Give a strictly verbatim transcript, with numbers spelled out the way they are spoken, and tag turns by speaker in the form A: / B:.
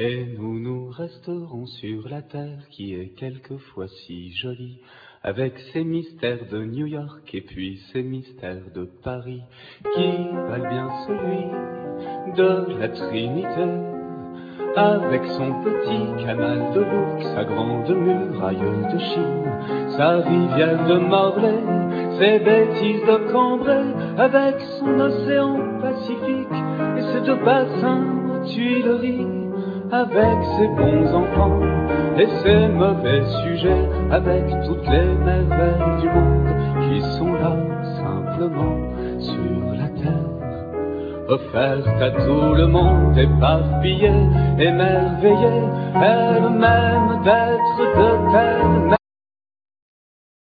A: Et nous, nous resterons sur la terre qui est quelquefois si jolie, avec ses mystères de New York et puis ses mystères de Paris, qui valent bien celui de la Trinité, avec son petit canal de l'Ourcq, sa grande muraille de Chine, sa rivière de Morlaix, ses bêtises de Cambrai, avec son océan Pacifique et ses deux bassins aux Tuileries, avec ses bons enfants et ses mauvais sujets, avec toutes les merveilles du monde qui sont là simplement sur la terre, offertes à tout le monde, éparpillée, émerveillée, elle-même d'être de terre.